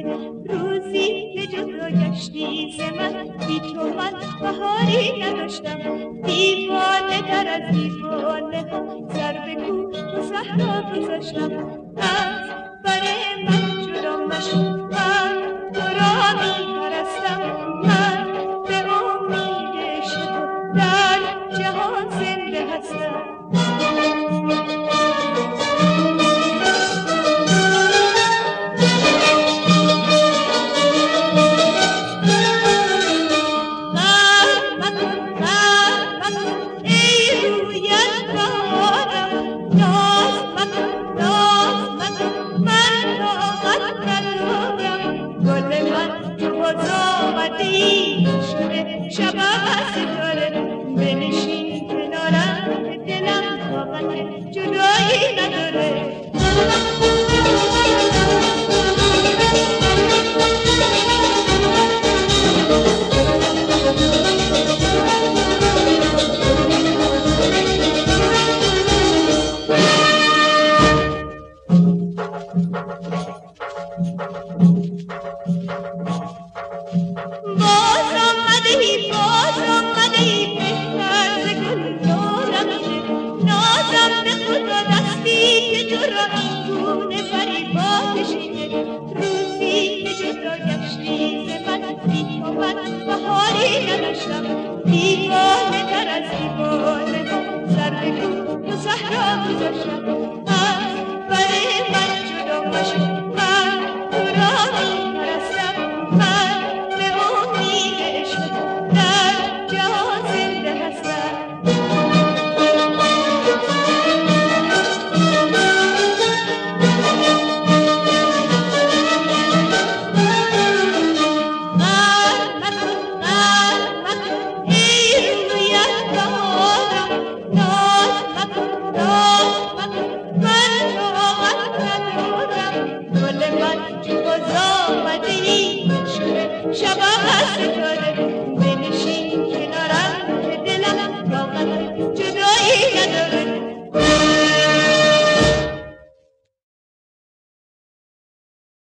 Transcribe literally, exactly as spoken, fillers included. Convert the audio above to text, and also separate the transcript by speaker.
Speaker 1: روزی که جدا گشتی ز من، بی تو من بهاری نداشتم. دیوانه در از دیوانه ها سر به کوه تو صحرا گذاشتم. از بر من جدا مشو، من تو را می پرستم. من به امید عشق تو در جهان زنده هستم. شب از ستاره بنشین کنارم که دلم طاقت جدایی نداره. دیوانه در از دیوانه ها سر به کوه تو صحرا گذاشتم.